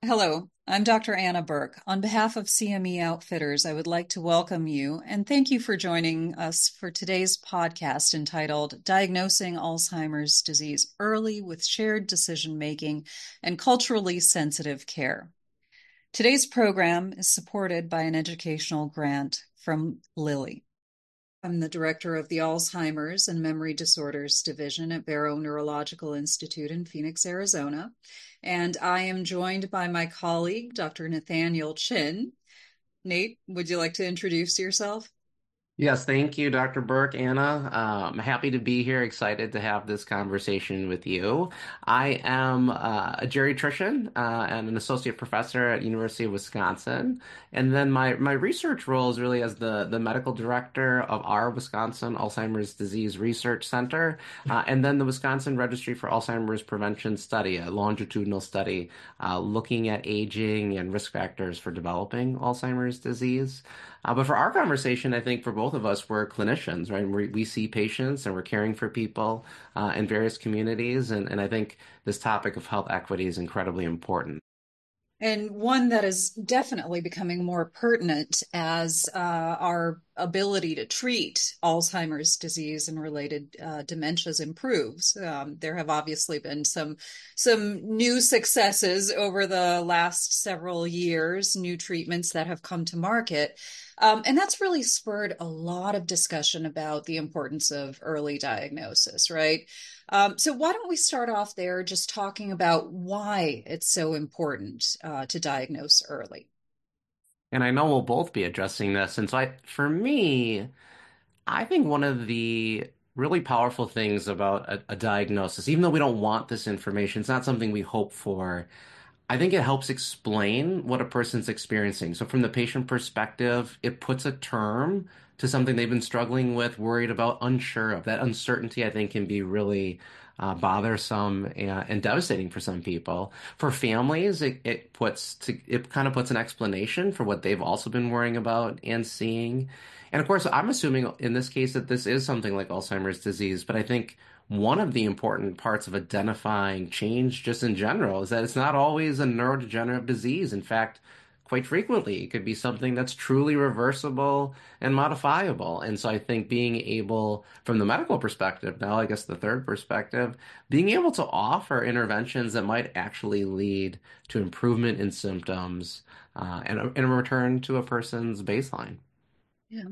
Hello, I'm Dr. Anna Burke. On behalf of CME Outfitters, I would like to welcome you and thank you for joining us for today's podcast entitled Diagnosing Alzheimer's Disease Early with Shared Decision Making and Culturally Sensitive Care. Today's program is supported by an educational grant from Lilly. I'm the director of the Alzheimer's and Memory Disorders Division at Barrow Neurological Institute in Phoenix, Arizona. And I am joined by my colleague, Dr. Nathaniel Chin. Nate, would you like to introduce yourself? Yes, thank you, Dr. Burke, Anna. I'm happy to be here, excited to have this conversation with you. I am a geriatrician and an associate professor at University of Wisconsin. And then my research role is really as the medical director of our Wisconsin Alzheimer's Disease Research Center, and then the Wisconsin Registry for Alzheimer's Prevention Study, a longitudinal study looking at aging and risk factors for developing Alzheimer's disease. But for our conversation, I think for both of us, we're clinicians, right? We see patients and we're caring for people in various communities. And I think this topic of health equity is incredibly important. And one that is definitely becoming more pertinent as our ability to treat Alzheimer's disease and related dementias improves. There have obviously been some new successes over the last several years, new treatments that have come to market. And that's really spurred a lot of discussion about the importance of early diagnosis, right? So why don't we start off there just talking about why it's so important to diagnose early? And I know we'll both be addressing this. And so for me, I think one of the really powerful things about a diagnosis, even though we don't want this information, it's not something we hope for. I think it helps explain what a person's experiencing. So from the patient perspective, it puts a term to something they've been struggling with, worried about, unsure of. That uncertainty, I think, can be really bothersome and devastating for some people. For families, it kind of puts an explanation for what they've also been worrying about and seeing. And of course, I'm assuming in this case that this is something like Alzheimer's disease, but I think one of the important parts of identifying change just in general is that it's not always a neurodegenerative disease. In fact, quite frequently, it could be something that's truly reversible and modifiable. And so I think being able, from the medical perspective, now I guess the third perspective, being able to offer interventions that might actually lead to improvement in symptoms and a return to a person's baseline. Yeah.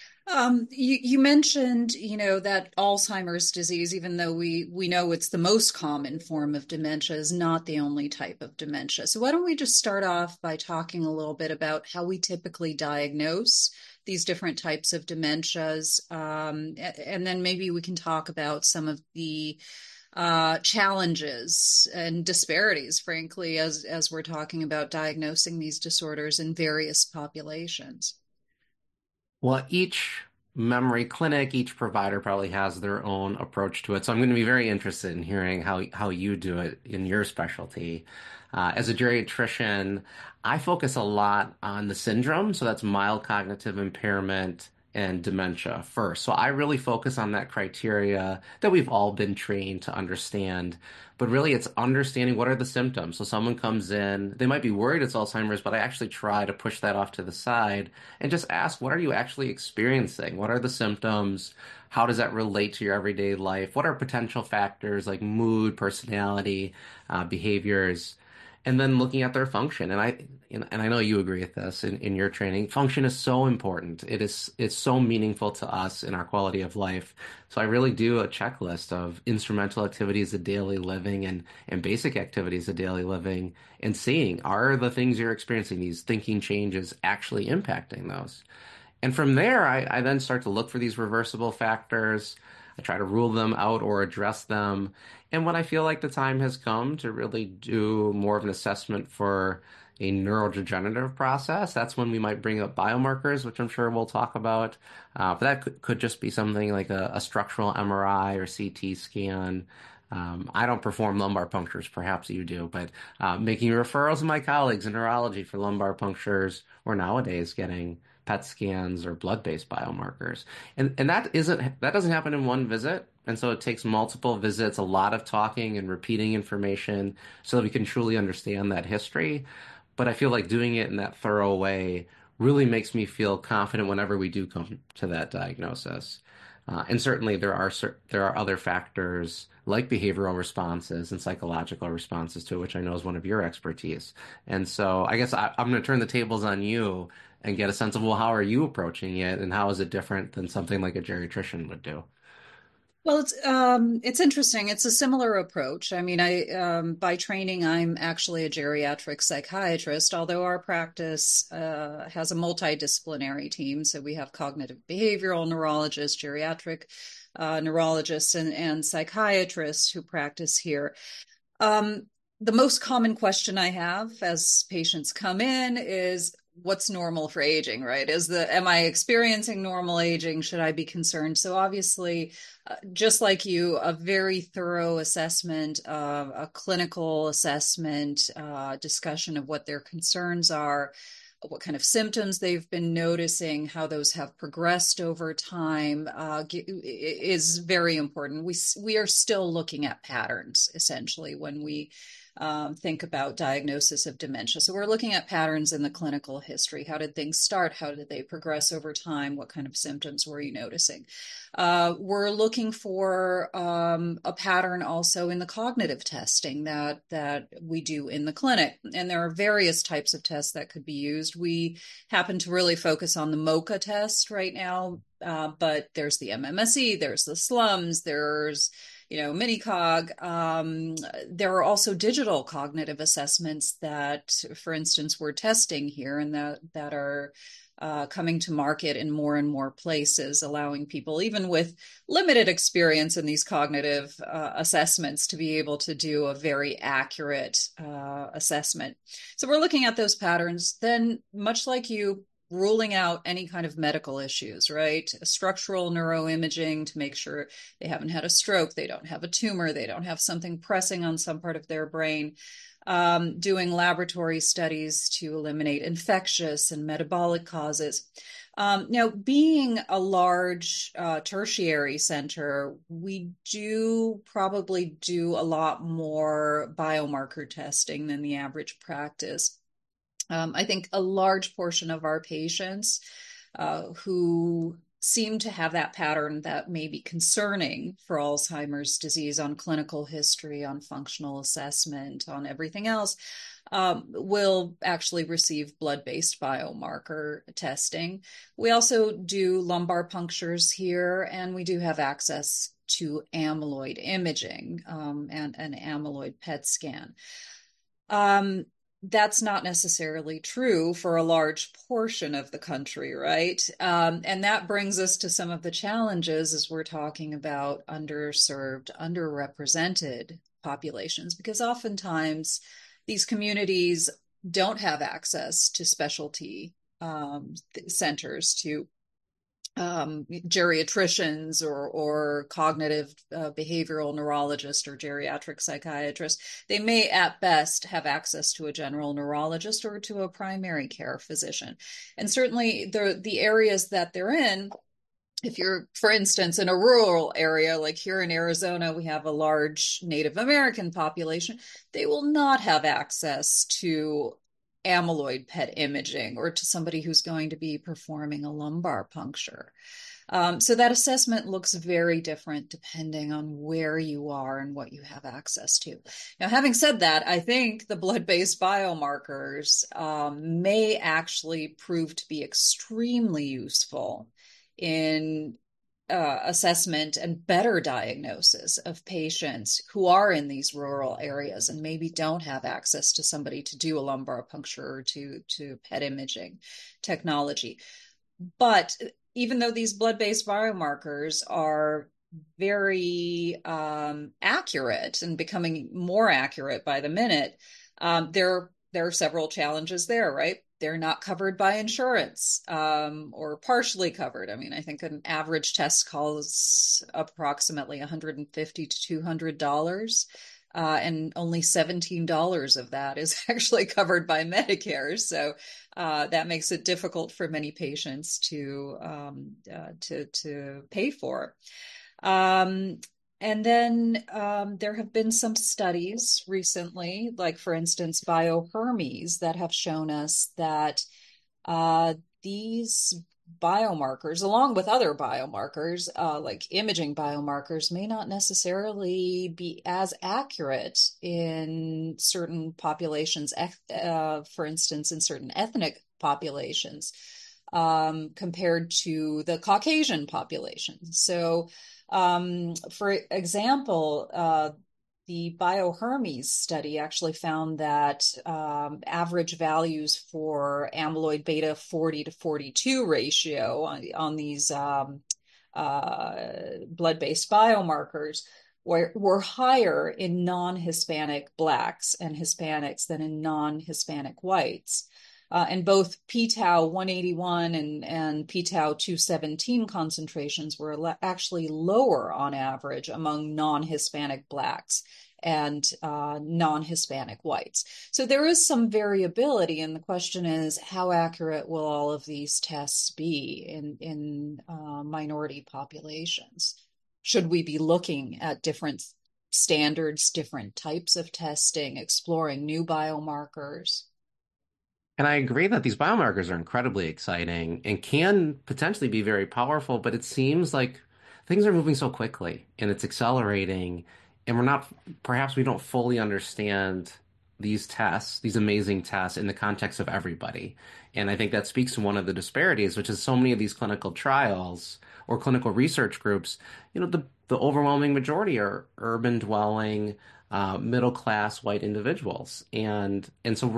You mentioned, that Alzheimer's disease, even though we know it's the most common form of dementia, is not the only type of dementia. So why don't we just start off by talking a little bit about how we typically diagnose these different types of dementias, and then maybe we can talk about some of the challenges and disparities, frankly, as we're talking about diagnosing these disorders in various populations. Well, each memory clinic, each provider probably has their own approach to it. So I'm going to be very interested in hearing how you do it in your specialty. As a geriatrician, I focus a lot on the syndrome. So that's mild cognitive impairment and dementia first. So I really focus on that criteria that we've all been trained to understand. But really, it's understanding what are the symptoms. So someone comes in, they might be worried it's Alzheimer's, but I actually try to push that off to the side and just ask, what are you actually experiencing? What are the symptoms? How does that relate to your everyday life? What are potential factors like mood, personality, behaviors? And then looking at their function. And I know you agree with this in your training. Function is so important. It's so meaningful to us in our quality of life. So I really do a checklist of instrumental activities of daily living and basic activities of daily living and seeing, are the things you're experiencing, these thinking changes, actually impacting those? And from there, I then start to look for these reversible factors. I try to rule them out or address them. And when I feel like the time has come to really do more of an assessment for a neurodegenerative process, that's when we might bring up biomarkers, which I'm sure we'll talk about. But that could just be something like a structural MRI or CT scan. I don't perform lumbar punctures, perhaps you do, but making referrals to my colleagues in neurology for lumbar punctures, or nowadays getting PET scans or blood-based biomarkers. And that doesn't happen in one visit. And so it takes multiple visits, a lot of talking and repeating information so that we can truly understand that history. But I feel like doing it in that thorough way really makes me feel confident whenever we do come to that diagnosis. And certainly there are other factors like behavioral responses and psychological responses to it, which I know is one of your expertise. And so I guess I'm going to turn the tables on you and get a sense of, well, how are you approaching it, and how is it different than something like a geriatrician would do? Well, it's interesting. It's a similar approach. I mean, I by training, I'm actually a geriatric psychiatrist, although our practice has a multidisciplinary team. So we have cognitive behavioral neurologists, geriatric neurologists, and psychiatrists who practice here. Um, the most common question I have as patients come in is, what's normal for aging, right? Am I experiencing normal aging? Should I be concerned? So obviously, just like you, a very thorough assessment, a clinical assessment, discussion of what their concerns are, what kind of symptoms they've been noticing, how those have progressed over time, is very important. We are still looking at patterns essentially when we think about diagnosis of dementia. So we're looking at patterns in the clinical history. How did things start? How did they progress over time? What kind of symptoms were you noticing? We're looking for a pattern also in the cognitive testing that we do in the clinic, and there are various types of tests that could be used. We happen to really focus on the MoCA test right now, but there's the MMSE, there's the SLUMS, there's Minicog. There are also digital cognitive assessments that, for instance, we're testing here and that are coming to market in more and more places, allowing people, even with limited experience in these cognitive assessments, to be able to do a very accurate assessment. So we're looking at those patterns. Then, much like you, ruling out any kind of medical issues, right? Structural neuroimaging to make sure they haven't had a stroke, they don't have a tumor, they don't have something pressing on some part of their brain. Doing laboratory studies to eliminate infectious and metabolic causes. Now, being a large tertiary center, we do probably do a lot more biomarker testing than the average practice. I think a large portion of our patients who seem to have that pattern that may be concerning for Alzheimer's disease on clinical history, on functional assessment, on everything else, will actually receive blood-based biomarker testing. We also do lumbar punctures here, and we do have access to amyloid imaging and an amyloid PET scan. That's not necessarily true for a large portion of the country, right? And that brings us to some of the challenges as we're talking about underserved, underrepresented populations, because oftentimes these communities don't have access to specialty centers, to geriatricians or cognitive behavioral neurologists or geriatric psychiatrists. They may at best have access to a general neurologist or to a primary care physician. And certainly the areas that they're in, if you're, for instance, in a rural area, like here in Arizona, we have a large Native American population, they will not have access to amyloid PET imaging or to somebody who's going to be performing a lumbar puncture. So that assessment looks very different depending on where you are and what you have access to. Now, having said that, I think the blood-based biomarkers may actually prove to be extremely useful in assessment and better diagnosis of patients who are in these rural areas and maybe don't have access to somebody to do a lumbar puncture or to PET imaging technology. But even though these blood-based biomarkers are very accurate and becoming more accurate by the minute, there are several challenges there, right? They're not covered by insurance or partially covered. I mean, I think an average test costs approximately $150 to $200. And only $17 of that is actually covered by Medicare. So that makes it difficult for many patients to pay for. And then there have been some studies recently, like for instance, BioHermes, that have shown us that uh, these biomarkers, along with other biomarkers, like imaging biomarkers, may not necessarily be as accurate in certain populations, for instance, in certain ethnic populations, compared to the Caucasian population. So, for example, the BioHermes study actually found that average values for amyloid beta 40 to 42 ratio on these blood-based biomarkers were higher in non-Hispanic blacks and Hispanics than in non-Hispanic whites. And both p-tau 181 and p-tau 217 concentrations were actually lower on average among non-Hispanic blacks and non-Hispanic whites. So there is some variability, and the question is, how accurate will all of these tests be in minority populations? Should we be looking at different standards, different types of testing, exploring new biomarkers? And I agree that these biomarkers are incredibly exciting and can potentially be very powerful, but it seems like things are moving so quickly and it's accelerating, and perhaps we don't fully understand these tests, these amazing tests, in the context of everybody. And I think that speaks to one of the disparities, which is so many of these clinical trials or clinical research groups, the overwhelming majority are urban dwelling, middle class white individuals, and so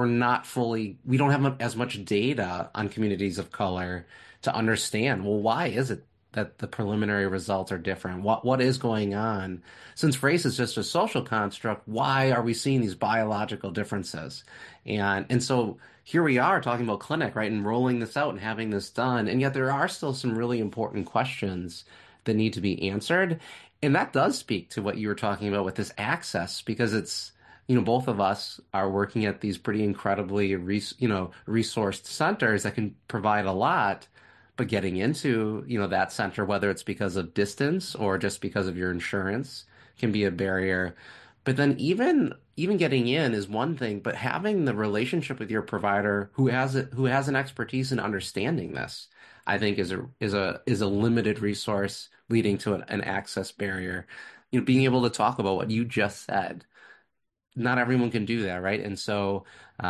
we don't have as much data on communities of color to understand, well, why is it that the preliminary results are different? What is going on? Since race is just a social construct, why are we seeing these biological differences? And so here we are talking about clinic, right, and rolling this out and having this done, and yet there are still some really important questions that need to be answered. And that does speak to what you were talking about with this access, because both of us are working at these pretty incredibly, resourced centers that can provide a lot, but getting into, that center, whether it's because of distance or just because of your insurance, can be a barrier. But then even getting in is one thing, but having the relationship with your provider who has an expertise in understanding this, I think is a limited resource leading to an access barrier. Being able to talk about what you just said, not everyone can do that, right? And so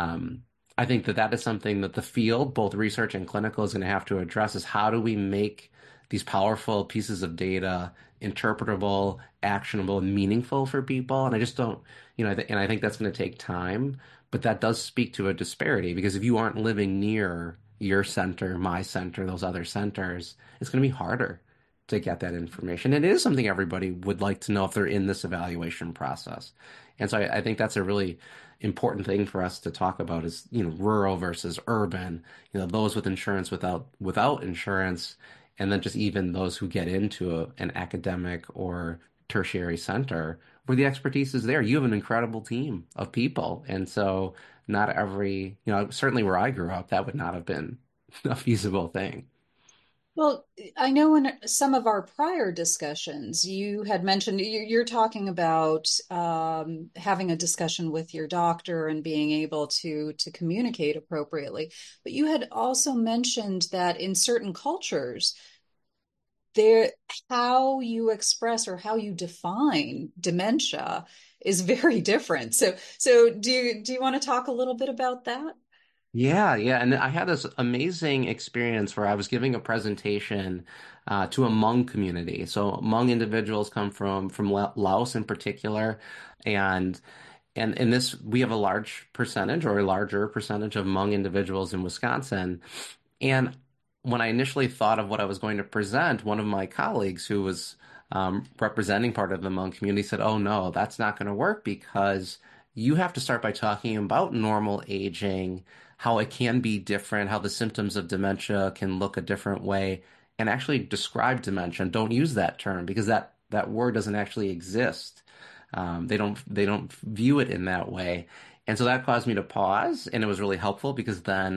I think that is something that the field, both research and clinical, is going to have to address: is how do we make these powerful pieces of data interpretable, actionable, and meaningful for people? And I just don't, and I think that's going to take time, but that does speak to a disparity, because if you aren't living near your center, my center, those other centers, it's going to be harder to get that information. And it is something everybody would like to know if they're in this evaluation process. And so I think that's a really important thing for us to talk about is, rural versus urban, those with insurance, without insurance, and then just even those who get into an academic or tertiary center where the expertise is there. You have an incredible team of people. And so not every, certainly where I grew up, that would not have been a feasible thing. Well, I know in some of our prior discussions, you had mentioned you're talking about having a discussion with your doctor and being able to communicate appropriately. But you had also mentioned that in certain cultures, there how you express or how you define dementia is very different. So do you want to talk a little bit about that? Yeah, yeah. And I had this amazing experience where I was giving a presentation to a Hmong community. So Hmong individuals come from Laos in particular, and and this we have a large percentage, or a larger percentage, of Hmong individuals in Wisconsin. And when I initially thought of what I was going to present, one of my colleagues who was representing part of the Hmong community said, "Oh no, that's not going to work, because you have to start by talking about normal aging, how it can be different, how the symptoms of dementia can look a different way, and actually describe dementia. Don't use that term, because that word doesn't actually exist. They don't view it in that way." And so that caused me to pause, and it was really helpful, because then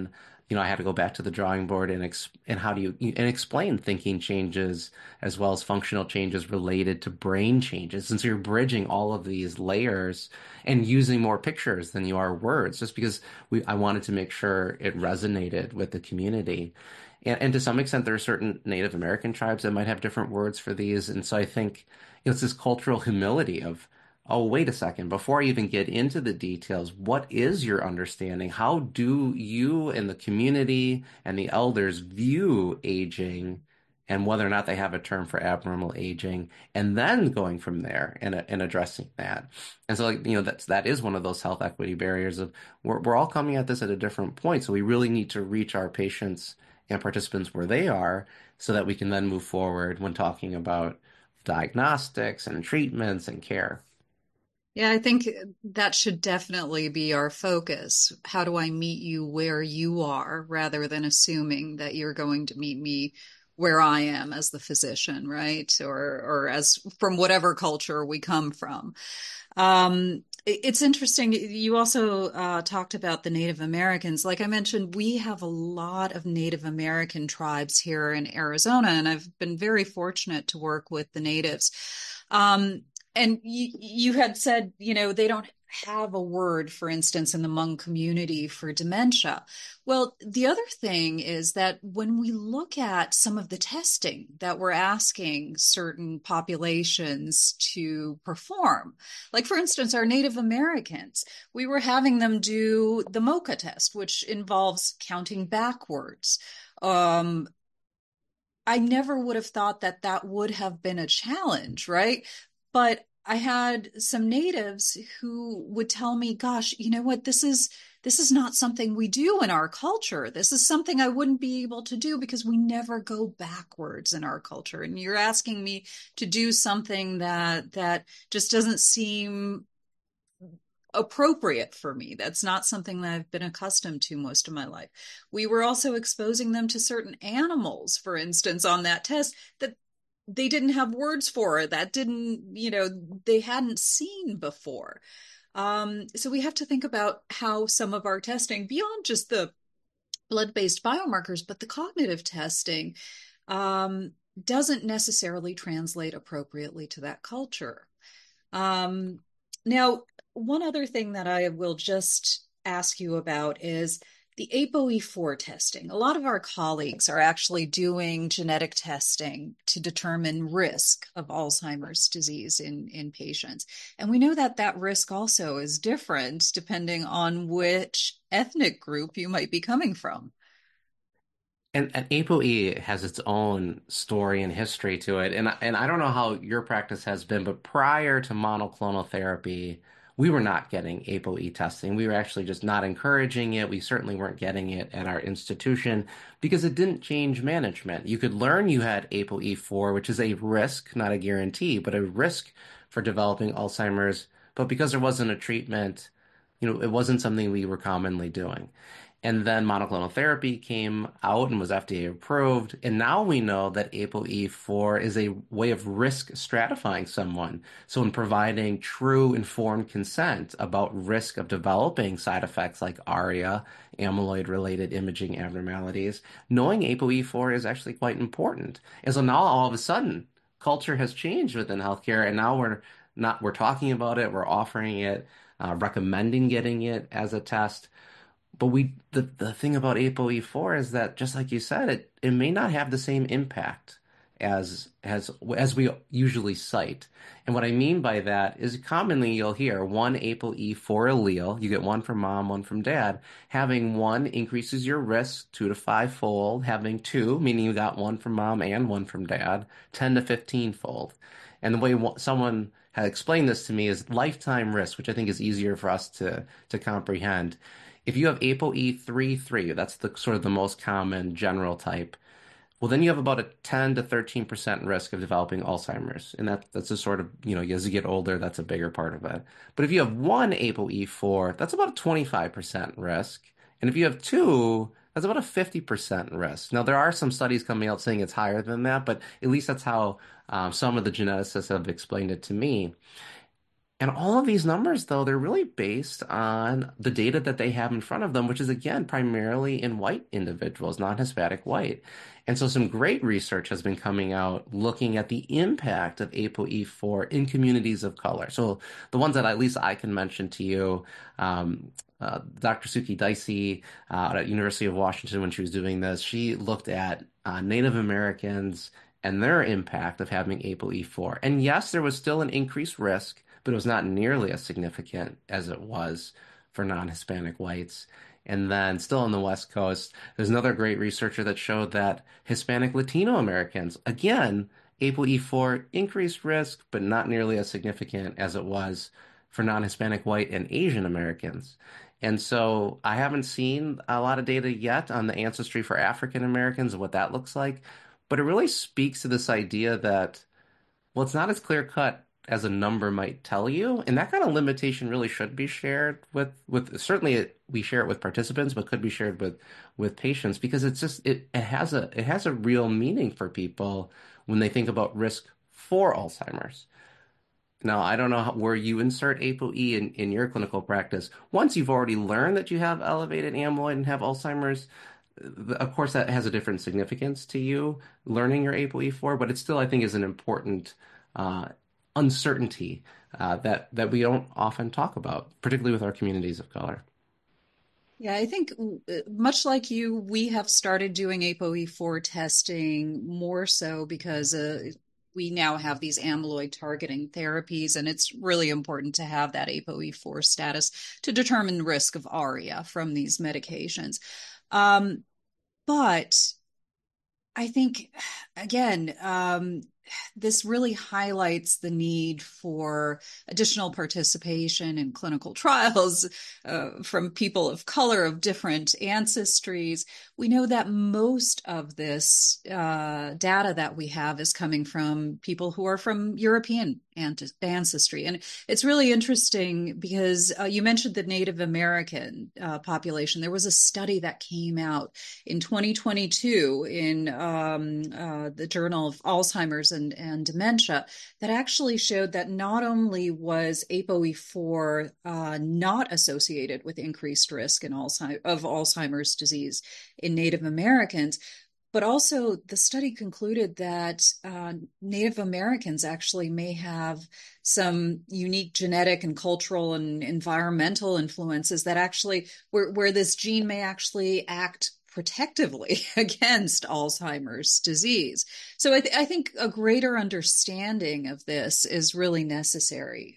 I had to go back to the drawing board and how do you and explain thinking changes as well as functional changes related to brain changes. And so you're bridging all of these layers and using more pictures than you are words, just because I wanted to make sure it resonated with the community. And to some extent, there are certain Native American tribes that might have different words for these. And so I think it's this cultural humility of, oh, wait a second, before I even get into the details, what is your understanding? How do you and the community and the elders view aging and whether or not they have a term for abnormal aging? And then going from there and addressing that. And so, like, that is one of those health equity barriers of we're all coming at this at a different point. So we really need to reach our patients and participants where they are so that we can then move forward when talking about diagnostics and treatments and care. Yeah, I think that should definitely be our focus. How do I meet you where you are rather than assuming that you're going to meet me where I am as the physician, right? Or as from whatever culture we come from. It's interesting. You also talked about the Native Americans. Like I mentioned, we have a lot of Native American tribes here in Arizona, and I've been very fortunate to work with the natives. And you had said, they don't have a word, for instance, in the Hmong community for dementia. Well, the other thing is that when we look at some of the testing that we're asking certain populations to perform, like for instance, our Native Americans, we were having them do the MoCA test, which involves counting backwards. Um, I never would have thought that that would have been a challenge, right? But I had some natives who would tell me, gosh, you know what? This is not something we do in our culture. This is something I wouldn't be able to do because we never go backwards in our culture. And you're asking me to do something that just doesn't seem appropriate for me. That's not something that I've been accustomed to most of my life. We were also exposing them to certain animals, for instance, on that test that they didn't have words for, that didn't, they hadn't seen before. So we have to think about how some of our testing, beyond just the blood-based biomarkers, but the cognitive testing, doesn't necessarily translate appropriately to that culture. Now, one other thing that I will just ask you about is the ApoE4 testing. A lot of our colleagues are actually doing genetic testing to determine risk of Alzheimer's disease in patients. And we know that that risk also is different depending on which ethnic group you might be coming from. And ApoE has its own story and history to it. And I don't know how your practice has been, but prior to monoclonal therapy, we were not getting ApoE testing. We were actually just not encouraging it. We certainly weren't getting it at our institution because it didn't change management. You could learn you had ApoE4, which is a risk, not a guarantee, but a risk for developing Alzheimer's. But because there wasn't a treatment, it wasn't something we were commonly doing. And then monoclonal therapy came out and was FDA approved. And now we know that ApoE4 is a way of risk stratifying someone. So in providing true informed consent about risk of developing side effects like ARIA, amyloid-related imaging abnormalities, knowing ApoE4 is actually quite important. And so now all of a sudden, culture has changed within healthcare, and now we're talking about it, we're offering it, recommending getting it as a test. But the thing about ApoE4 is that just like you said, it may not have the same impact as we usually cite. And what I mean by that is commonly you'll hear one ApoE4 allele, you get one from mom, one from dad. Having one increases your risk 2 to 5 fold. Having two, meaning you got one from mom and one from dad, 10 to 15 fold. And the way someone had explained this to me is lifetime risk, which I think is easier for us to comprehend. If you have ApoE3/3, that's the sort of the most common general type. Well, then you have about a 10 to 13% risk of developing Alzheimer's. And that's a sort of, as you get older, that's a bigger part of it. But if you have one ApoE4, that's about a 25% risk. And if you have two, that's about a 50% risk. Now, there are some studies coming out saying it's higher than that, but at least that's how some of the geneticists have explained it to me. And all of these numbers, though, they're really based on the data that they have in front of them, which is, again, primarily in white individuals, non-Hispanic white. And so some great research has been coming out looking at the impact of ApoE4 in communities of color. So the ones that at least I can mention to you, Dr. Suki Dicey at University of Washington, when she was doing this, she looked at Native Americans and their impact of having ApoE4. And yes, there was still an increased risk, but it was not nearly as significant as it was for non-Hispanic whites. And then still on the West Coast, there's another great researcher that showed that Hispanic Latino Americans, again, ApoE4 increased risk, but not nearly as significant as it was for non-Hispanic white and Asian Americans. And so I haven't seen a lot of data yet on the ancestry for African Americans and what that looks like, but it really speaks to this idea that, well, it's not as clear cut as a number might tell you, and that kind of limitation really should be shared with certainly we share it with participants, but could be shared with patients because it's just it has a real meaning for people when they think about risk for Alzheimer's. Now, I don't know where you insert ApoE in your clinical practice. Once you've already learned that you have elevated amyloid and have Alzheimer's, of course, that has a different significance to you learning your ApoE4, but it still, I think, is an important uh, uncertainty that we don't often talk about, particularly with our communities of color. Yeah, I think much like you, we have started doing ApoE4 testing more so because we now have these amyloid targeting therapies, and it's really important to have that ApoE4 status to determine risk of ARIA from these medications. Um, but I think, again, this really highlights the need for additional participation in clinical trials from people of color of different ancestries. We know that most of this data that we have is coming from people who are from European ancestry. And it's really interesting because you mentioned the Native American population. There was a study that came out in 2022 in the Journal of Alzheimer's and Dementia that actually showed that not only was ApoE4 not associated with increased risk of Alzheimer's disease in Native Americans, but also the study concluded that Native Americans actually may have some unique genetic and cultural and environmental influences that actually where this gene may actually act protectively against Alzheimer's disease. So I think a greater understanding of this is really necessary.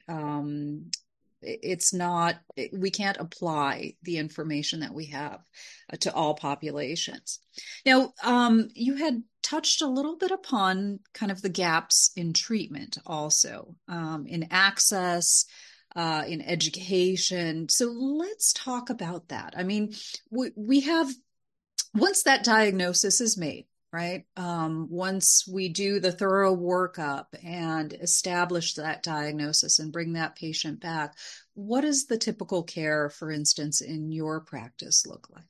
It's not, we can't apply the information that we have to all populations. Now, you had touched a little bit upon kind of the gaps in treatment also, in access, in education. So let's talk about that. I mean, we have once that diagnosis is made, right? Once we do the thorough workup and establish that diagnosis and bring that patient back, what does the typical care, for instance, in your practice look like?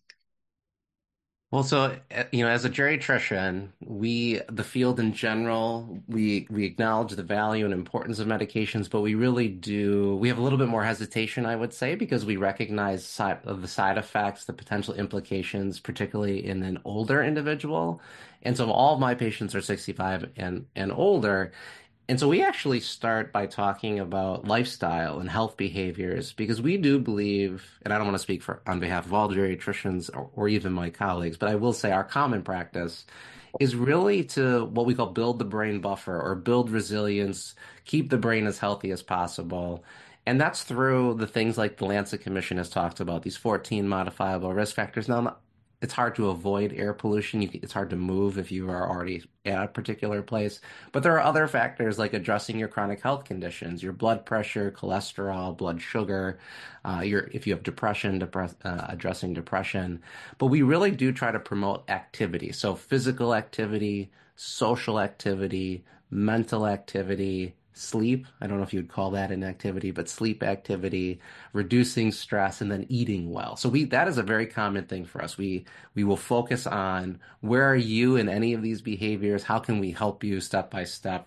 Well, so as a geriatrician, the field in general, we acknowledge the value and importance of medications, but we have a little bit more hesitation, I would say, because we recognize the side effects, the potential implications, particularly in an older individual. And so all of my patients are 65 and older. And so we actually start by talking about lifestyle and health behaviors because we do believe, and I don't want to speak on behalf of all geriatricians or even my colleagues, but I will say our common practice is really to what we call build the brain buffer or build resilience, keep the brain as healthy as possible. And that's through the things like the Lancet Commission has talked about, these 14 modifiable risk factors. Now, it's hard to avoid air pollution. It's hard to move if you are already at a particular place. But there are other factors like addressing your chronic health conditions, your blood pressure, cholesterol, blood sugar, if you have depression, addressing depression. But we really do try to promote activity. So physical activity, social activity, mental activity, sleep. I don't know if you'd call that an activity, but sleep activity, reducing stress, and then eating well. So that is a very common thing for us. We will focus on where are you in any of these behaviors? How can we help you step by step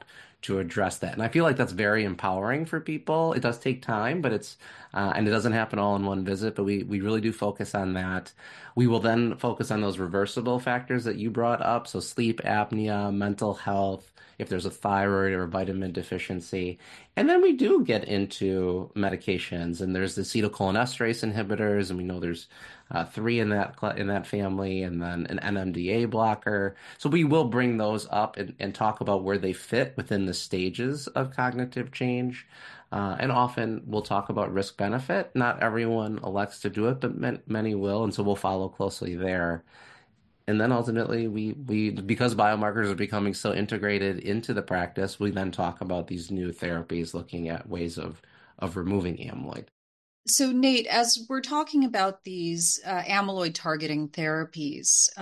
to address that. And I feel like that's very empowering for people. It does take time, but and it doesn't happen all in one visit, but we really do focus on that. We will then focus on those reversible factors that you brought up. So sleep apnea, mental health, if there's a thyroid or a vitamin deficiency. And then we do get into medications, and there's the acetylcholinesterase inhibitors, and we know there's three in that family, and then an NMDA blocker. So we will bring those up and talk about where they fit within the stages of cognitive change. And often we'll talk about risk benefit. Not everyone elects to do it, but many will, and so we'll follow closely there. And then ultimately, we because biomarkers are becoming so integrated into the practice, we then talk about these new therapies, looking at ways of removing amyloid. So, Nate, as we're talking about these amyloid targeting therapies,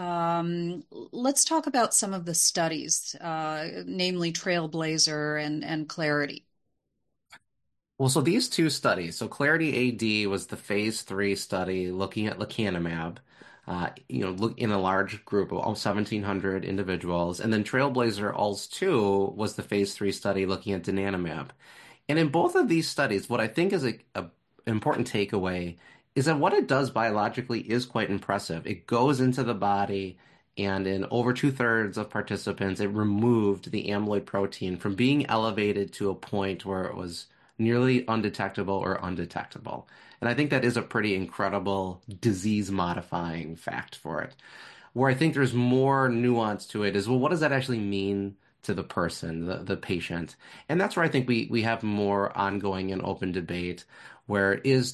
let's talk about some of the studies, namely Trailblazer and Clarity. Well, so these two studies, so Clarity AD was the phase 3 study looking at lecanemab, look in a large group of all 1,700 individuals, and then Trailblazer-ALZ 2 was the phase 3 study looking at donanemab. And in both of these studies, what I think is a important takeaway is that what it does biologically is quite impressive. It goes into the body, and in over two-thirds of participants, it removed the amyloid protein from being elevated to a point where it was nearly undetectable or undetectable. And I think that is a pretty incredible disease-modifying fact for it. Where I think there's more nuance to it is, well, what does that actually mean to the person, the patient? And that's where I think we have more ongoing and open debate, where is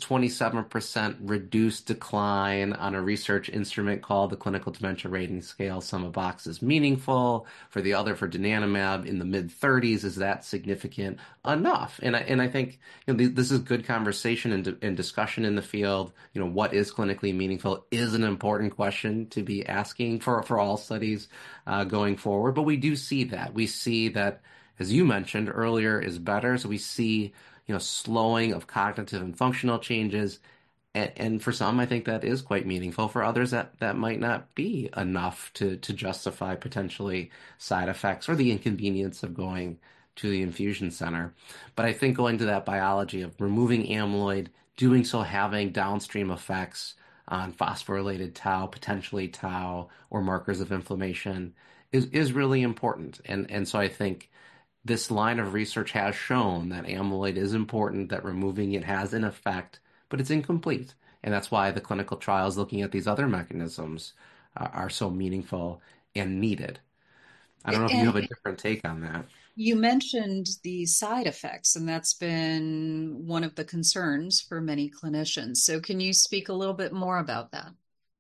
27% reduced decline on a research instrument called the Clinical Dementia Rating Scale Sum of Boxes meaningful? For the other, for donanemab in the mid 30s, is that significant enough? And I think this is good conversation and discussion in the field. What is clinically meaningful is an important question to be asking for all studies going forward. But we do see that. We see that, as you mentioned earlier, is better. So we see slowing of cognitive and functional changes. And for some, I think that is quite meaningful. For others, that might not be enough to justify potentially side effects or the inconvenience of going to the infusion center. But I think going to that biology of removing amyloid, doing so having downstream effects on phosphorylated tau, potentially tau, or markers of inflammation is really important. And so I think this line of research has shown that amyloid is important, that removing it has an effect, but it's incomplete. And that's why the clinical trials looking at these other mechanisms are so meaningful and needed. I don't know if you have And a different take on that. you mentioned the side effects, and that's been one of the concerns for many clinicians. So, can you speak a little bit more about that?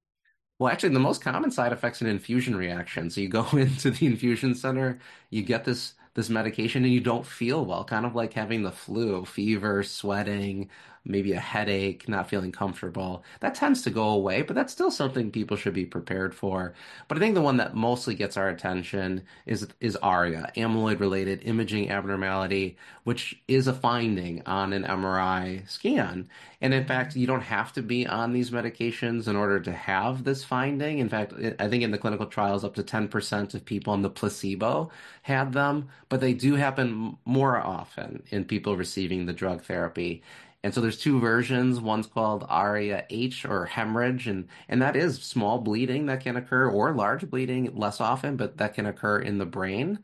Well, actually, the most common side effect's an infusion reaction. So you go into the infusion center, you get this medication, and you don't feel well, kind of like having the flu, fever, sweating, maybe a headache, not feeling comfortable. That tends to go away, but that's still something people should be prepared for. But I think the one that mostly gets our attention is ARIA, amyloid-related imaging abnormality, which is a finding on an MRI scan. And in fact, you don't have to be on these medications in order to have this finding. In fact, I think in the clinical trials, up to 10% of people on the placebo had them, but they do happen more often in people receiving the drug therapy. And so there's two versions. One's called ARIA-H or hemorrhage, and that is small bleeding that can occur, or large bleeding less often, but that can occur in the brain.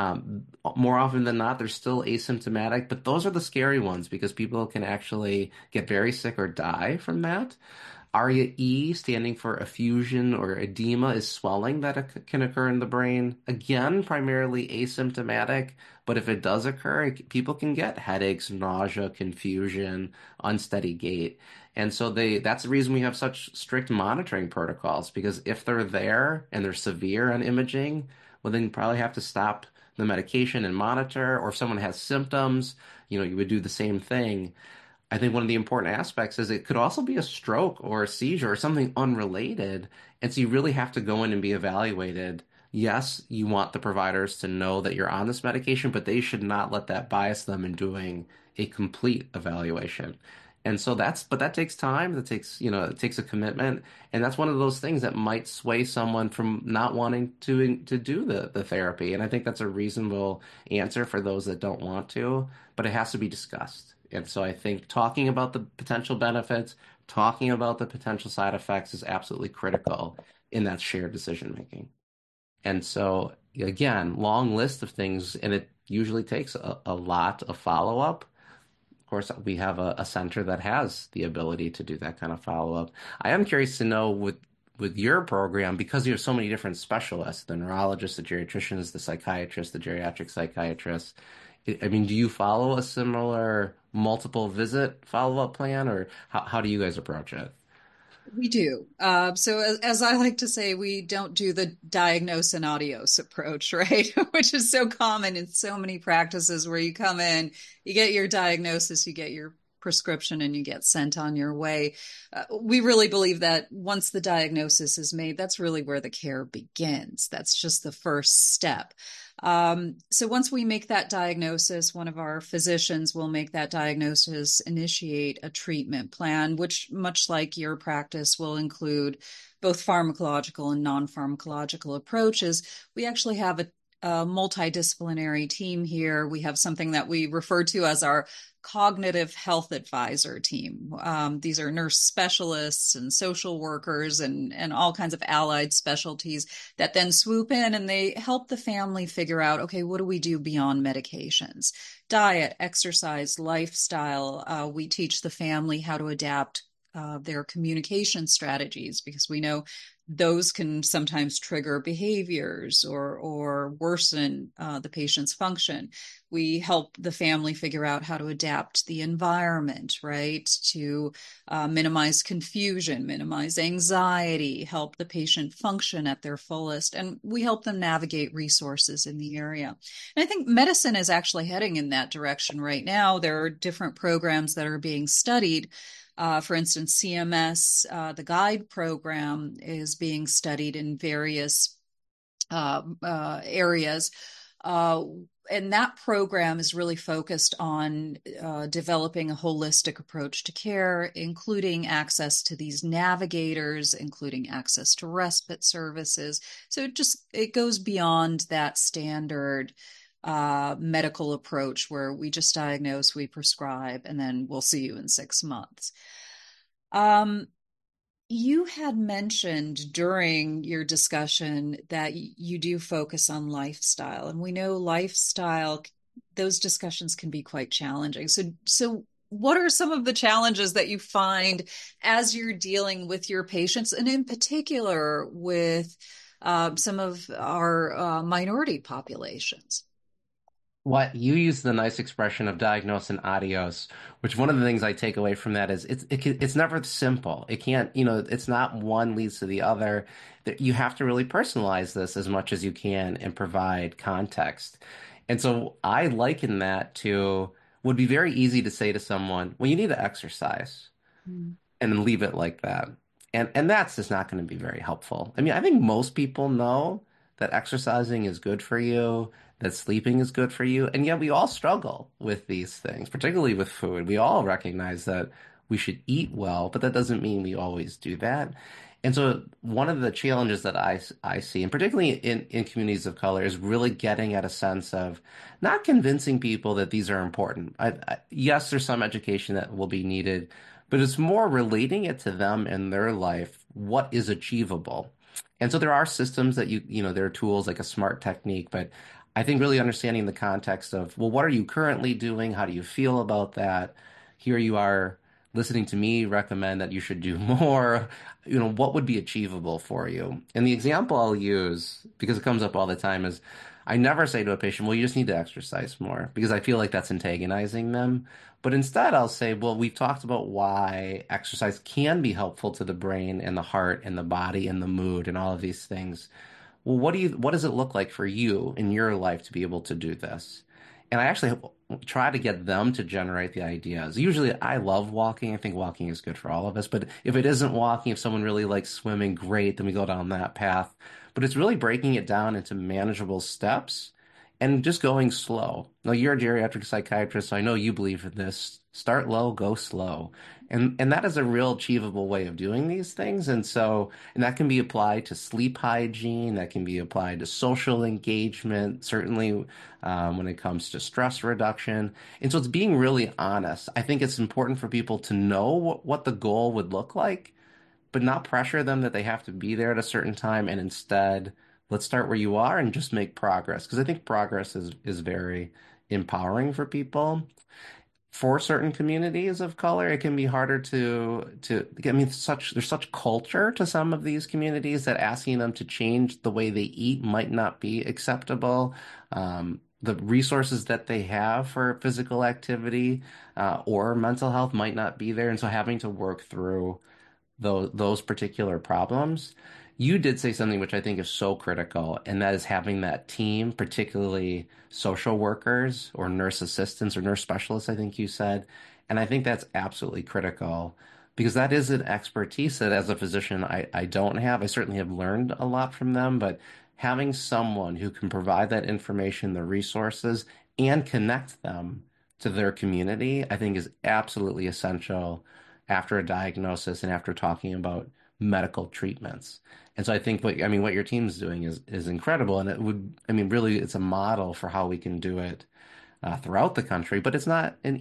More often than not, they're still asymptomatic, but those are the scary ones because people can actually get very sick or die from that. ARIA-E, standing for effusion or edema, is swelling that can occur in the brain. Again, primarily asymptomatic, but if it does occur, people can get headaches, nausea, confusion, unsteady gait. And so that's the reason we have such strict monitoring protocols, because if they're there and they're severe on imaging, well, then you probably have to stop the medication and monitor. Or if someone has symptoms, you would do the same thing. I think one of the important aspects is it could also be a stroke or a seizure or something unrelated. And so you really have to go in and be evaluated. Yes, you want the providers to know that you're on this medication, but they should not let that bias them in doing a complete evaluation. And so but that takes time. That takes, it takes a commitment. And that's one of those things that might sway someone from not wanting to do the therapy. And I think that's a reasonable answer for those that don't want to, but it has to be discussed. And so I think talking about the potential benefits, talking about the potential side effects is absolutely critical in that shared decision making. And so again, long list of things, and it usually takes a lot of follow-up. Of course, we have a center that has the ability to do that kind of follow-up. I am curious to know with your program, because you have so many different specialists, the neurologist, the geriatricians, the psychiatrist, the geriatric psychiatrist. I mean, do you follow a similar multiple visit follow-up plan, or how do you guys approach it? We do. So as I like to say, we don't do the diagnose and adios approach, right? Which is so common in so many practices where you come in, you get your diagnosis, you get your prescription, and you get sent on your way. We really believe that once the diagnosis is made, that's really where the care begins. That's just the first step. So once we make that diagnosis, one of our physicians will make that diagnosis, initiate a treatment plan, which, much like your practice, will include both pharmacological and non-pharmacological approaches. We actually have a multidisciplinary team here. We have something that we refer to as our cognitive health advisor team. These are nurse specialists and social workers and all kinds of allied specialties that then swoop in and they help the family figure out, okay, what do we do beyond medications? Diet, exercise, lifestyle. We teach the family how to adapt their communication strategies because we know those can sometimes trigger behaviors or worsen the patient's function. We help the family figure out how to adapt the environment, right? To minimize confusion, minimize anxiety, help the patient function at their fullest. And we help them navigate resources in the area. And I think medicine is actually heading in that direction right now. There are different programs that are being studied. For instance, CMS, the GUIDE program is being studied in various areas. And that program is really focused on developing a holistic approach to care, including access to these navigators, including access to respite services. So it goes beyond that standard medical approach where we just diagnose, we prescribe, and then we'll see you in 6 months. Um, you had mentioned during your discussion that you do focus on lifestyle, and we know lifestyle, those discussions can be quite challenging. So what are some of the challenges that you find as you're dealing with your patients, and in particular with some of our minority populations? What you use the nice expression of diagnose and adios, which one of the things I take away from that is it's never simple. It can't, it's not one leads to the other. You have to really personalize this as much as you can and provide context. And so I liken that to would be very easy to say to someone, well, you need to exercise Mm. and then leave it like that. And that's just not going to be very helpful. I mean, I think most people know that exercising is good for you, that sleeping is good for you, and yet we all struggle with these things, particularly with food. We all recognize that we should eat well, but that doesn't mean we always do that. And so one of the challenges that I see, and particularly in communities of color, is really getting at a sense of not convincing people that these are important. Yes, there's some education that will be needed, but it's more relating it to them and their life, what is achievable. And so there are systems that there are tools like a SMART technique, but I think really understanding the context of, well, what are you currently doing? How do you feel about that? Here you are listening to me recommend that you should do more. What would be achievable for you? And the example I'll use, because it comes up all the time, is I never say to a patient, well, you just need to exercise more, because I feel like that's antagonizing them. But instead, I'll say, well, we've talked about why exercise can be helpful to the brain and the heart and the body and the mood and all of these things. Well, what does it look like for you in your life to be able to do this? And I actually try to get them to generate the ideas. Usually I love walking. I think walking is good for all of us. But if it isn't walking, if someone really likes swimming, great, then we go down that path. But it's really breaking it down into manageable steps and just going slow. Now, you're a geriatric psychiatrist, so I know you believe in this. Start low, go slow. And that is a real achievable way of doing these things. And that can be applied to sleep hygiene, that can be applied to social engagement, certainly when it comes to stress reduction. And so it's being really honest. I think it's important for people to know what the goal would look like, but not pressure them that they have to be there at a certain time, and instead let's start where you are and just make progress, because I think progress is very empowering for people. For certain communities of color, it can be harder to I mean, there's such culture to some of these communities that asking them to change the way they eat might not be acceptable. The resources that they have for physical activity or mental health might not be there, and so having to work through those particular problems. You did say something which I think is so critical, and that is having that team, particularly social workers or nurse assistants or nurse specialists, I think you said. And I think that's absolutely critical because that is an expertise that as a physician I don't have. I certainly have learned a lot from them, but having someone who can provide that information, the resources, and connect them to their community, I think is absolutely essential after a diagnosis and after talking about medical treatments. And so I think what your team's doing is incredible, and it would, I mean, really, it's a model for how we can do it throughout the country. But it's not an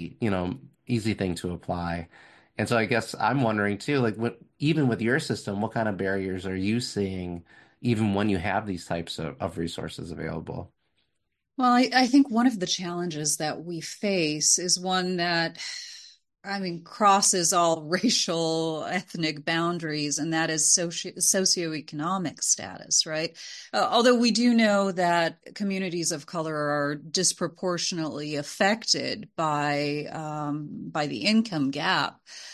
easy thing to apply. And so I guess I'm wondering too, like, even with your system, what kind of barriers are you seeing, even when you have these types of resources available? Well, I think one of the challenges that we face is one that, I mean, crosses all racial, ethnic boundaries, and that is socioeconomic status, right? Although we do know that communities of color are disproportionately affected by the income gap.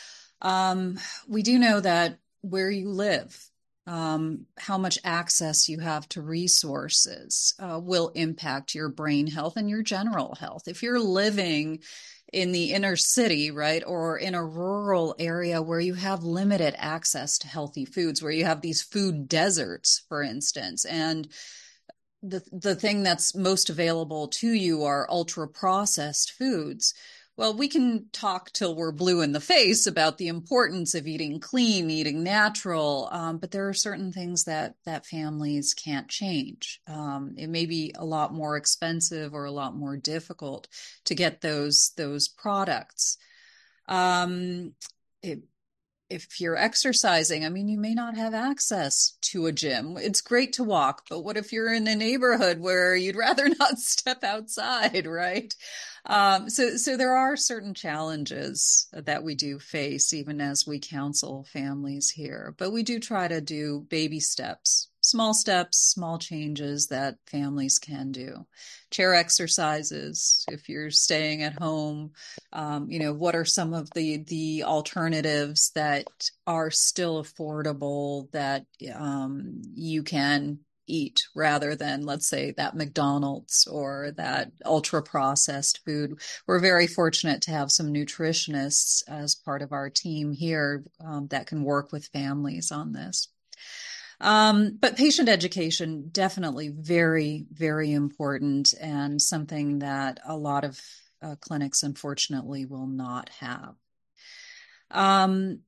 We do know that where you live, how much access you have to resources will impact your brain health and your general health. If you're living in the inner city, right, or in a rural area where you have limited access to healthy foods, where you have these food deserts, for instance, and the thing that's most available to you are ultra processed foods. Well, we can talk till we're blue in the face about the importance of eating clean, eating natural, but there are certain things that families can't change. It may be a lot more expensive or a lot more difficult to get those products. Um, it, if you're exercising, I mean, you may not have access to a gym. It's great to walk, but what if you're in a neighborhood where you'd rather not step outside, right? So there are certain challenges that we do face, even as we counsel families here. But we do try to do baby steps, small changes that families can do. Chair exercises, if you're staying at home, what are some of the alternatives that are still affordable that you can eat rather than, let's say, that McDonald's or that ultra processed food. We're very fortunate to have some nutritionists as part of our team here that can work with families on this. But patient education, definitely very, very important and something that a lot of clinics, unfortunately, will not have. Um,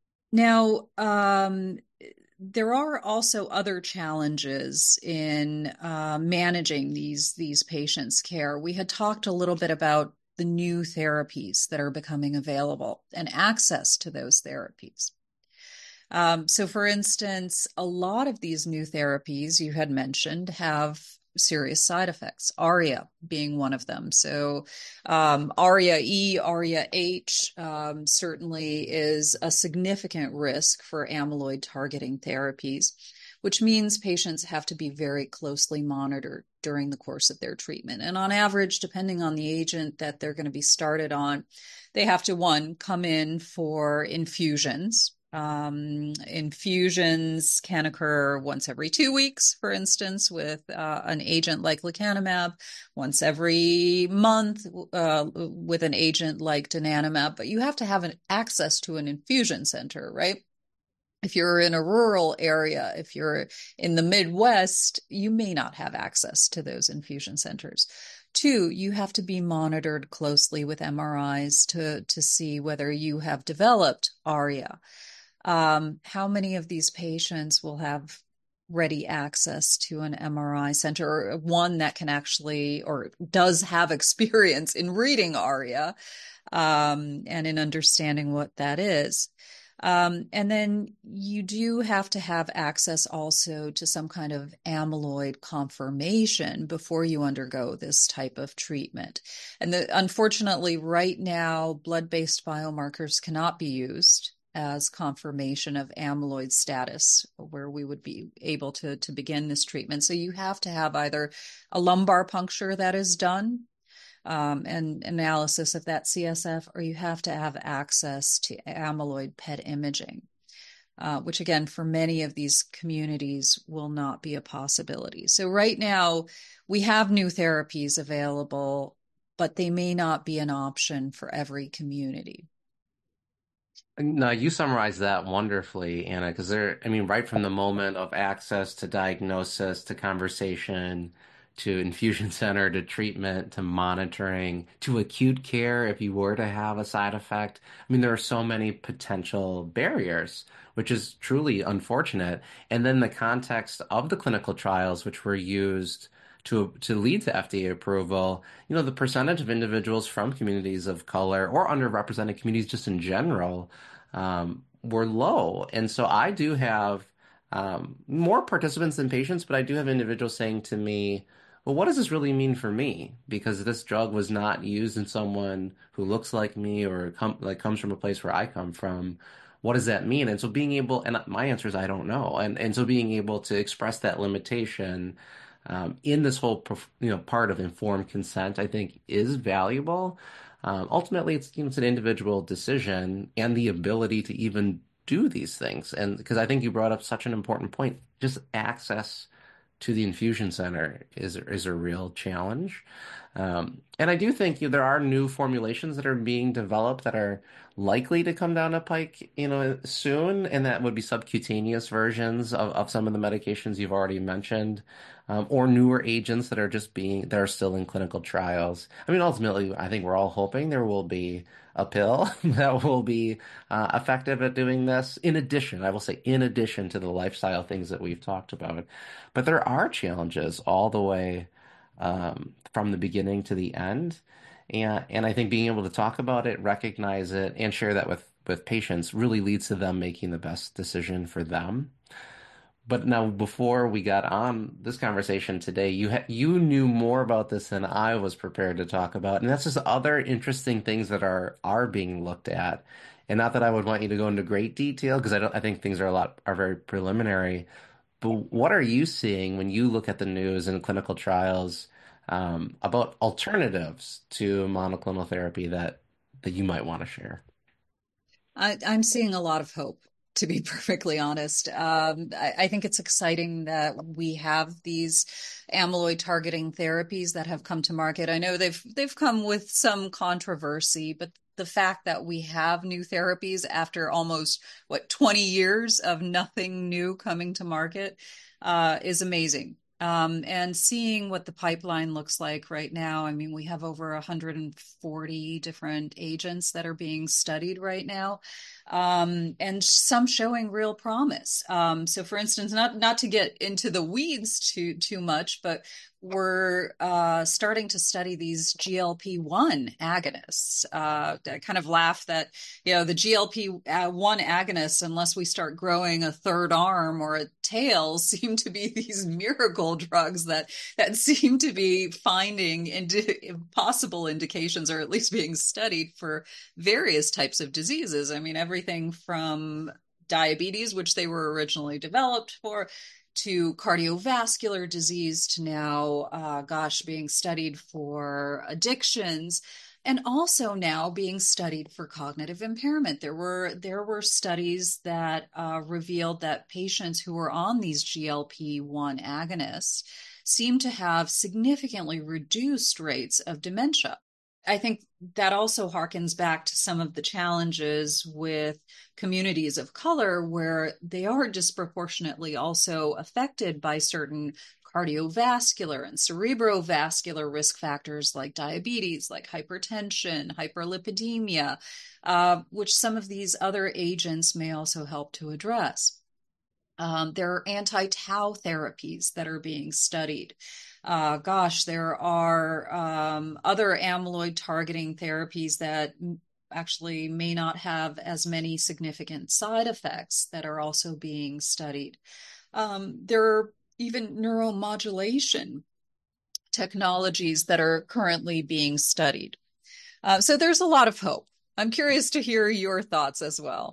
now, there are also other challenges in managing these patients' care. We had talked a little bit about the new therapies that are becoming available and access to those therapies. So, for instance, a lot of these new therapies you had mentioned have serious side effects, ARIA being one of them. So, ARIA E, ARIA H certainly is a significant risk for amyloid targeting therapies, which means patients have to be very closely monitored during the course of their treatment. And on average, depending on the agent that they're going to be started on, they have to, one, come in for infusions. Infusions can occur once every 2 weeks, for instance, with an agent like lecanemab, once every month with an agent like donanemab, but you have to have access to an infusion center, right? If you're in a rural area, if you're in the Midwest, you may not have access to those infusion centers. Two, you have to be monitored closely with MRIs to see whether you have developed ARIA. How many of these patients will have ready access to an MRI center, or one that can actually or does have experience in reading ARIA, and in understanding what that is? And then you do have to have access also to some kind of amyloid confirmation before you undergo this type of treatment. And unfortunately, right now, blood-based biomarkers cannot be used as confirmation of amyloid status, where we would be able to begin this treatment. So you have to have either a lumbar puncture that is done, and analysis of that CSF, or you have to have access to amyloid PET imaging, which again, for many of these communities will not be a possibility. So right now, we have new therapies available, but they may not be an option for every community. No, you summarized that wonderfully, Anna, because I mean, right from the moment of access to diagnosis to conversation to infusion center to treatment to monitoring to acute care if you were to have a side effect. I mean, there are so many potential barriers, which is truly unfortunate. And then the context of the clinical trials, which were used to lead to FDA approval, the percentage of individuals from communities of color or underrepresented communities just in general were low. And so I do have more participants than patients, but I do have individuals saying to me, well, what does this really mean for me? Because this drug was not used in someone who looks like me or comes from a place where I come from. What does that mean? And so being able, and my answer is I don't know. And so being able to express that limitation in this whole part of informed consent, I think is valuable. Ultimately, it's an individual decision and the ability to even do these things. And because I think you brought up such an important point, just access to the infusion center is a real challenge. And I do think there are new formulations that are being developed that are likely to come down the pike, soon, and that would be subcutaneous versions of some of the medications you've already mentioned, or newer agents that are still in clinical trials. I mean, ultimately, I think we're all hoping there will be a pill that will be effective at doing this. In addition, I will say, in addition to the lifestyle things that we've talked about, but there are challenges all the way from the beginning to the end. And I think being able to talk about it, recognize it, and share that with patients really leads to them making the best decision for them. But now, before we got on this conversation today, you knew more about this than I was prepared to talk about, and that's just other interesting things that are being looked at. And not that I would want you to go into great detail because I think things are very preliminary. But what are you seeing when you look at the news and clinical trials about alternatives to monoclonal therapy that you might want to share? I'm seeing a lot of hope, to be perfectly honest. I think it's exciting that we have these amyloid targeting therapies that have come to market. I know they've come with some controversy, but the fact that we have new therapies after almost 20 years of nothing new coming to market is amazing. And seeing what the pipeline looks like right now, I mean, we have over 140 different agents that are being studied right now, and some showing real promise. So, for instance, not to get into the weeds too much, but we're starting to study these GLP-1 agonists. I kind of laugh that, the GLP-1 agonists, unless we start growing a third arm or a tail, seem to be these miracle drugs that seem to be finding possible indications, or at least being studied for various types of diseases. I mean, everything from diabetes, which they were originally developed for, to cardiovascular disease, to now, being studied for addictions, and also now being studied for cognitive impairment. There were studies that revealed that patients who were on these GLP-1 agonists seem to have significantly reduced rates of dementia. I think that also harkens back to some of the challenges with communities of color where they are disproportionately also affected by certain cardiovascular and cerebrovascular risk factors like diabetes, like hypertension, hyperlipidemia, which some of these other agents may also help to address. There are anti-tau therapies that are being studied. There are other amyloid targeting therapies that actually may not have as many significant side effects that are also being studied. There are even neuromodulation technologies that are currently being studied. So there's a lot of hope. I'm curious to hear your thoughts as well.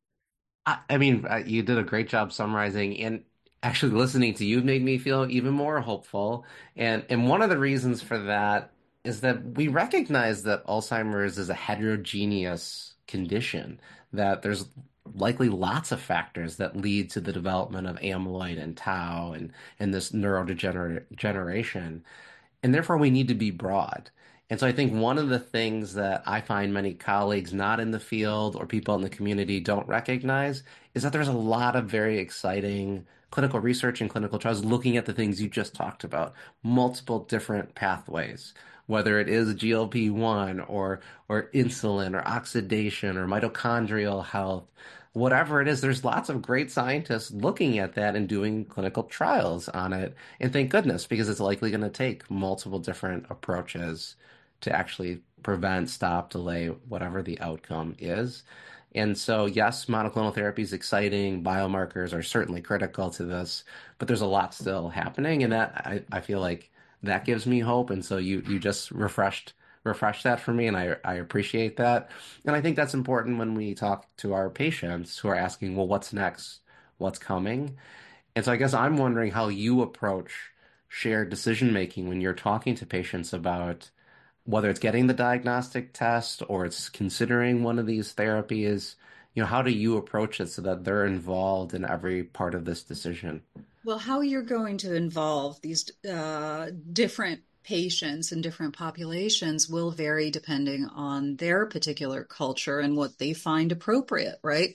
I mean, you did a great job summarizing, and actually listening to you made me feel even more hopeful. And one of the reasons for that is that we recognize that Alzheimer's is a heterogeneous condition, that there's likely lots of factors that lead to the development of amyloid and tau and this neurodegeneration. And therefore, we need to be broad. And so I think one of the things that I find many colleagues not in the field or people in the community don't recognize is that there's a lot of very exciting clinical research and clinical trials looking at the things you just talked about, multiple different pathways, whether it is GLP-1 or insulin or oxidation or mitochondrial health. Whatever it is, there's lots of great scientists looking at that and doing clinical trials on it. And thank goodness, because it's likely going to take multiple different approaches to actually prevent, stop, delay, whatever the outcome is. And so, yes, monoclonal therapy is exciting. Biomarkers are certainly critical to this, but there's a lot still happening, and that I feel like that gives me hope. And so you just refreshed that for me, and I appreciate that. And I think that's important when we talk to our patients who are asking, well, what's next? What's coming? And so I guess I'm wondering how you approach shared decision making when you're talking to patients about whether it's getting the diagnostic test or it's considering one of these therapies. How do you approach it so that they're involved in every part of this decision? Well, how you're going to involve these different patients and different populations will vary depending on their particular culture and what they find appropriate, right?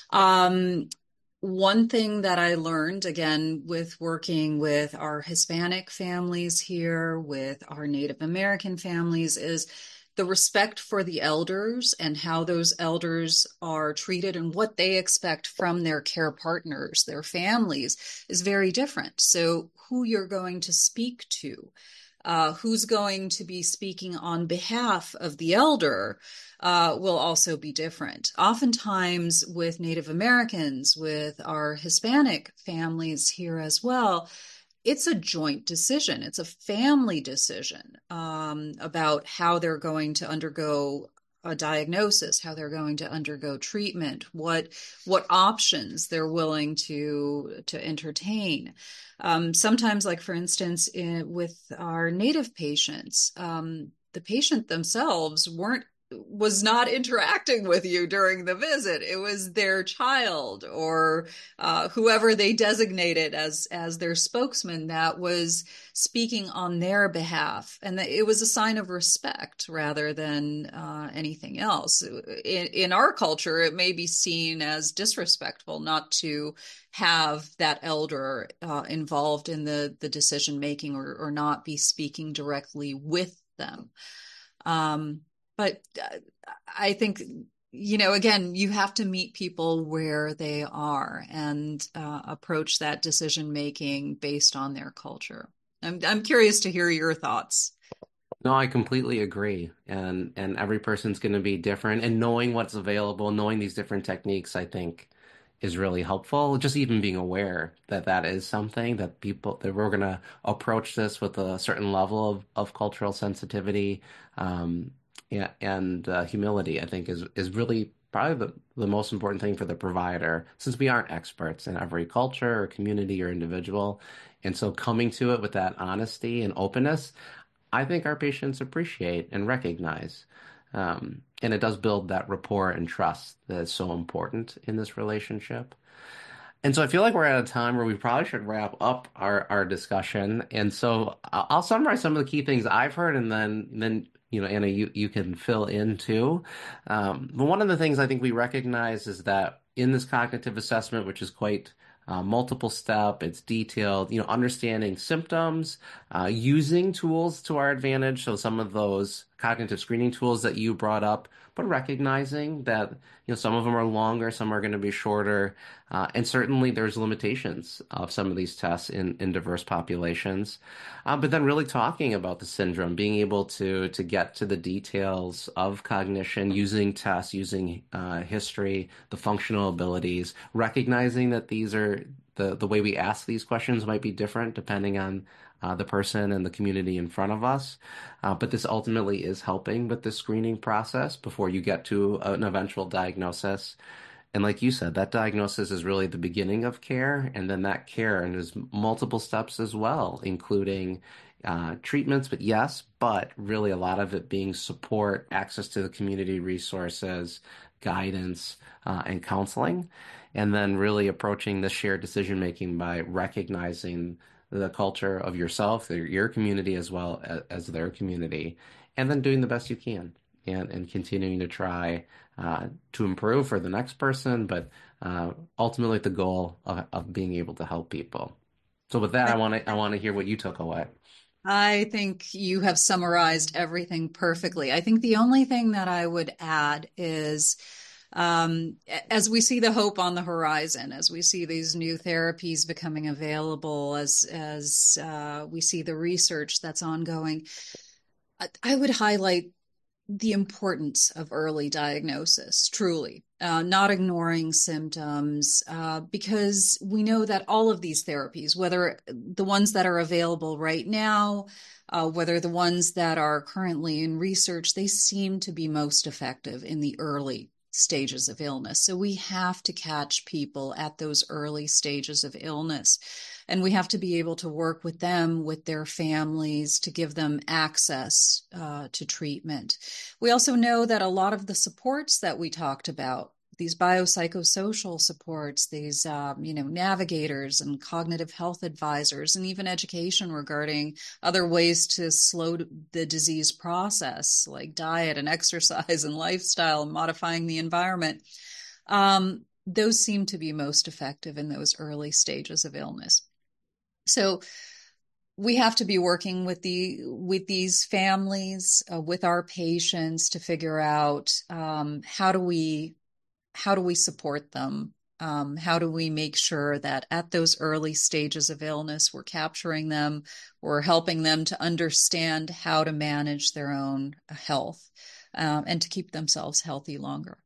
Um, One thing that I learned, again, with working with our Hispanic families here, with our Native American families, is the respect for the elders and how those elders are treated and what they expect from their care partners, their families, is very different. So, who you're going to speak to, who's going to be speaking on behalf of the elder, will also be different. Oftentimes, with Native Americans, with our Hispanic families here as well, it's a joint decision. It's a family decision about how they're going to undergo a diagnosis, how they're going to undergo treatment, what options they're willing to entertain. Sometimes, like for instance, with our Native patients, the patient themselves weren't was not interacting with you during the visit. It was their child or whoever they designated as their spokesman that was speaking on their behalf, and it was a sign of respect rather than anything else. In our culture, it may be seen as disrespectful not to have that elder involved in the decision making or not be speaking directly with them. But I think, again, you have to meet people where they are and approach that decision making based on their culture. I'm curious to hear your thoughts. No, I completely agree. And every person's going to be different. And knowing what's available, knowing these different techniques, I think is really helpful. Just even being aware that that is something that we're going to approach this with a certain level of cultural sensitivity, yeah, and humility, I think is really probably the most important thing for the provider, since we aren't experts in every culture or community or individual. And so coming to it with that honesty and openness, I think our patients appreciate and recognize. And it does build that rapport and trust that is so important in this relationship. And so I feel like we're at a time where we probably should wrap up our discussion. And so I'll summarize some of the key things I've heard, and then Anna, you can fill in too. But one of the things I think we recognize is that in this cognitive assessment, which is quite multiple step, it's detailed, understanding symptoms, using tools to our advantage. So some of those cognitive screening tools that you brought up, but recognizing that, some of them are longer, some are going to be shorter. And certainly there's limitations of some of these tests in diverse populations. But then really talking about the syndrome, being able to get to the details of cognition using tests, using history, the functional abilities, recognizing that these are the way we ask these questions might be different depending on the person and the community in front of us. But this ultimately is helping with the screening process before you get to an eventual diagnosis. And like you said, that diagnosis is really the beginning of care, and then that care and there's multiple steps as well, including treatments, but really a lot of it being support, access to the community resources, guidance, and counseling, and then really approaching the shared decision making by recognizing the culture of yourself, your community as well as their community, and then doing the best you can and continuing to try to improve for the next person, but ultimately the goal of being able to help people. So with that, I want to hear what you took away. I think you have summarized everything perfectly. I think the only thing that I would add is, as we see the hope on the horizon, as we see these new therapies becoming available, as we see the research that's ongoing, I would highlight the importance of early diagnosis, truly, not ignoring symptoms, because we know that all of these therapies, whether the ones that are available right now, whether the ones that are currently in research, they seem to be most effective in the early stages of illness. So we have to catch people at those early stages of illness. And we have to be able to work with them, with their families, to give them access to treatment. We also know that a lot of the supports that we talked about, these biopsychosocial supports, these navigators and cognitive health advisors, and even education regarding other ways to slow the disease process, like diet and exercise and lifestyle and modifying the environment. Those seem to be most effective in those early stages of illness. So we have to be working with these families, with our patients, to figure out how do we support them? How do we make sure that at those early stages of illness, we're capturing them, we're helping them to understand how to manage their own health, and to keep themselves healthy longer.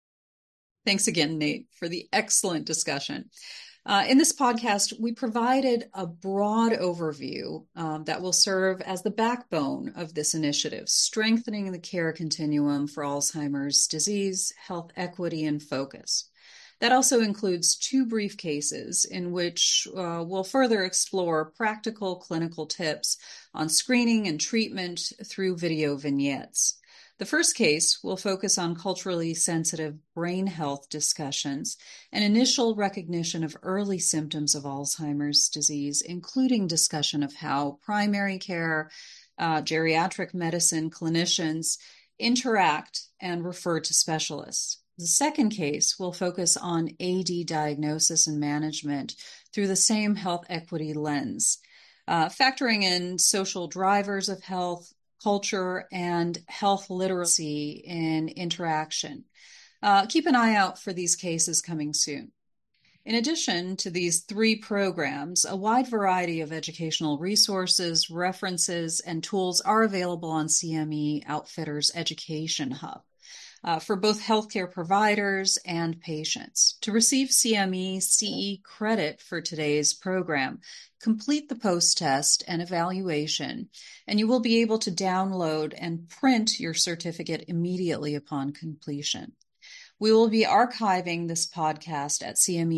Thanks again, Nate, for the excellent discussion. In this podcast, we provided a broad overview that will serve as the backbone of this initiative, strengthening the care continuum for Alzheimer's disease, health equity, and focus. That also includes 2 brief cases in which we'll further explore practical clinical tips on screening and treatment through video vignettes. The first case will focus on culturally sensitive brain health discussions and initial recognition of early symptoms of Alzheimer's disease, including discussion of how primary care, geriatric medicine clinicians interact and refer to specialists. The second case will focus on AD diagnosis and management through the same health equity lens, factoring in social drivers of health, culture, and health literacy in interaction. Keep an eye out for these cases coming soon. In addition to these 3 programs, a wide variety of educational resources, references, and tools are available on CME Outfitters Education Hub for both healthcare providers and patients. To receive CME CE credit for today's program, complete the post-test and evaluation, and you will be able to download and print your certificate immediately upon completion. We will be archiving this podcast at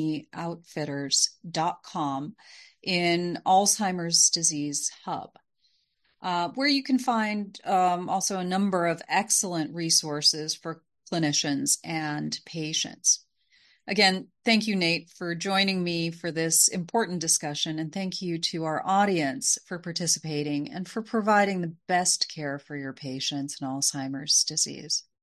cmeoutfitters.com in Alzheimer's Disease Hub, where you can find also a number of excellent resources for clinicians and patients. Again, thank you, Nate, for joining me for this important discussion, and thank you to our audience for participating and for providing the best care for your patients in Alzheimer's disease.